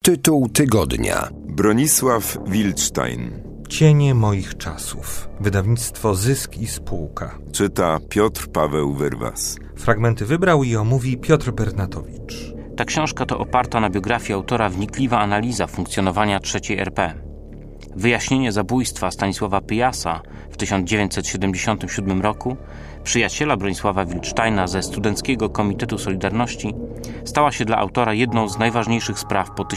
Tytuł tygodnia. Bronisław Wildstein. Cienie moich czasów. Wydawnictwo Zysk i Spółka. Czyta Piotr Paweł Wyrwas. Fragmenty wybrał i omówi Piotr Bernatowicz. Ta książka to oparta na biografii autora wnikliwa analiza funkcjonowania III RP. Wyjaśnienie zabójstwa Stanisława Pyjasa w 1977 roku, przyjaciela Bronisława Wildsteina ze Studenckiego Komitetu Solidarności, stała się dla autora jedną z najważniejszych spraw po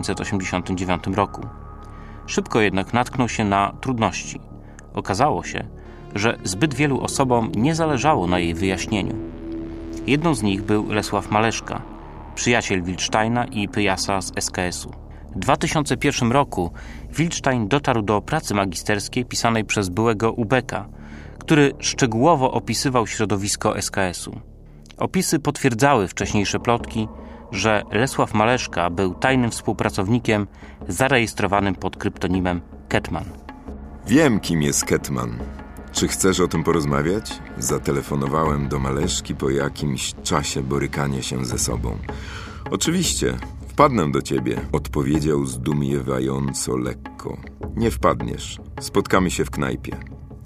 1989 roku. Szybko jednak natknął się na trudności. Okazało się, że zbyt wielu osobom nie zależało na jej wyjaśnieniu. Jedną z nich był Lesław Maleszka, przyjaciel Wildsteina i Pyjasa z SKS-u. W 2001 roku Wildstein dotarł do pracy magisterskiej pisanej przez byłego Ubeka, który szczegółowo opisywał środowisko SKS-u. Opisy potwierdzały wcześniejsze plotki, że Lesław Maleszka był tajnym współpracownikiem zarejestrowanym pod kryptonimem Ketman. Wiem, kim jest Ketman. Czy chcesz o tym porozmawiać? Zatelefonowałem do Maleszki po jakimś czasie borykania się ze sobą. Oczywiście, wpadnę do ciebie, odpowiedział zdumiewająco lekko. Nie wpadniesz, spotkamy się w knajpie.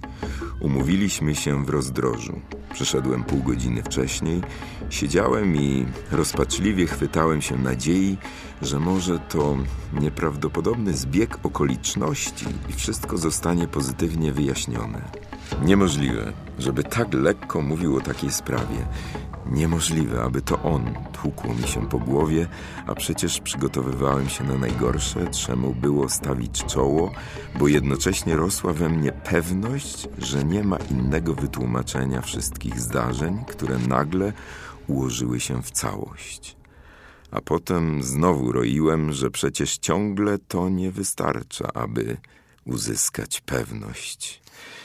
Umówiliśmy się w Rozdrożu. Przyszedłem pół godziny wcześniej, siedziałem i rozpaczliwie chwytałem się nadziei, że może to nieprawdopodobny zbieg okoliczności i wszystko zostanie pozytywnie wyjaśnione. Niemożliwe, żeby tak lekko mówił o takiej sprawie. Niemożliwe, aby to on tłukło mi się po głowie, a przecież przygotowywałem się na najgorsze, trzeba było stawić czoło, bo jednocześnie rosła we mnie pewność, że nie ma innego wytłumaczenia wszystkich zdarzeń, które nagle ułożyły się w całość. A potem znowu roiłem, że przecież ciągle to nie wystarcza, aby uzyskać pewność.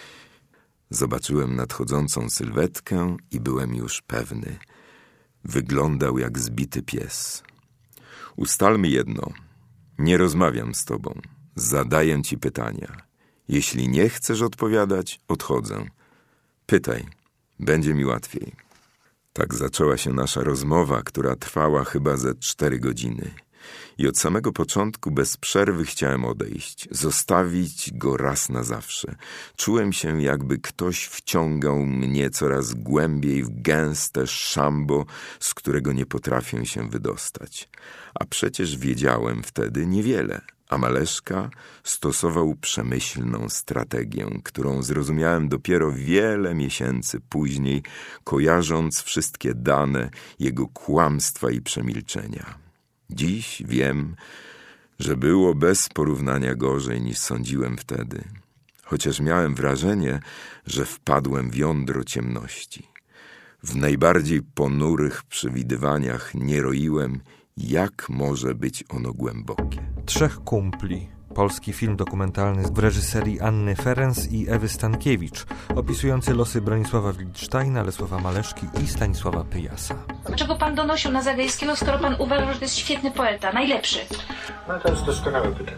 Zobaczyłem nadchodzącą sylwetkę i byłem już pewny. Wyglądał jak zbity pies. Ustalmy jedno. Nie rozmawiam z tobą. Zadaję ci pytania. Jeśli nie chcesz odpowiadać, odchodzę. Pytaj. Będzie mi łatwiej. Tak zaczęła się nasza rozmowa, która trwała chyba ze 4 godziny. I od samego początku bez przerwy chciałem odejść, zostawić go raz na zawsze. Czułem się, jakby ktoś wciągał mnie coraz głębiej w gęste szambo, z którego nie potrafię się wydostać. A przecież wiedziałem wtedy niewiele, a Maleszka stosował przemyślną strategię, którą zrozumiałem dopiero wiele miesięcy później, kojarząc wszystkie dane jego kłamstwa i przemilczenia. Dziś wiem, że było bez porównania gorzej niż sądziłem wtedy, chociaż miałem wrażenie, że wpadłem w jądro ciemności. W najbardziej ponurych przewidywaniach nie roiłem, jak może być ono głębokie. 3 kumpli. Polski film dokumentalny w reżyserii Anny Ferenc i Ewy Stankiewicz, opisujący losy Bronisława Wildsteina, Lesława Maleszki i Stanisława Pyjasa. Dlaczego pan donosił na Zagajskiego, skoro pan uważa, że to jest świetny poeta, najlepszy? No to jest doskonałe pytanie.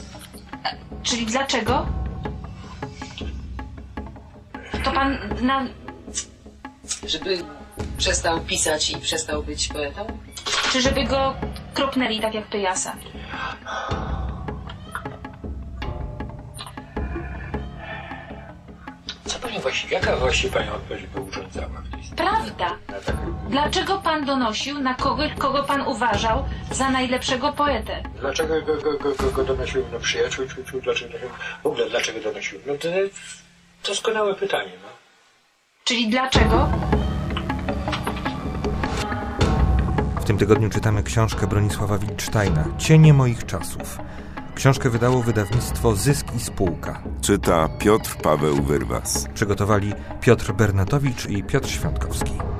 Czyli dlaczego? To pan Żeby przestał pisać i przestał być poetą? Czy żeby go kropnęli tak jak Pyjasa? Jaka właściwie pani odpowiedź by urządzała w tej sprawie? Prawda. Dlaczego pan donosił na kogoś, kogo pan uważał za najlepszego poetę? Dlaczego go donosił? No przyjaciół, dlaczego? W ogóle dlaczego donosił? No to jest doskonałe pytanie, no. Czyli dlaczego? W tym tygodniu czytamy książkę Bronisława Wildsteina Cienie moich czasów. Książkę wydało wydawnictwo Zysk i Spółka. Czyta Piotr Paweł Wyrwas. Przygotowali Piotr Bernatowicz i Piotr Świątkowski.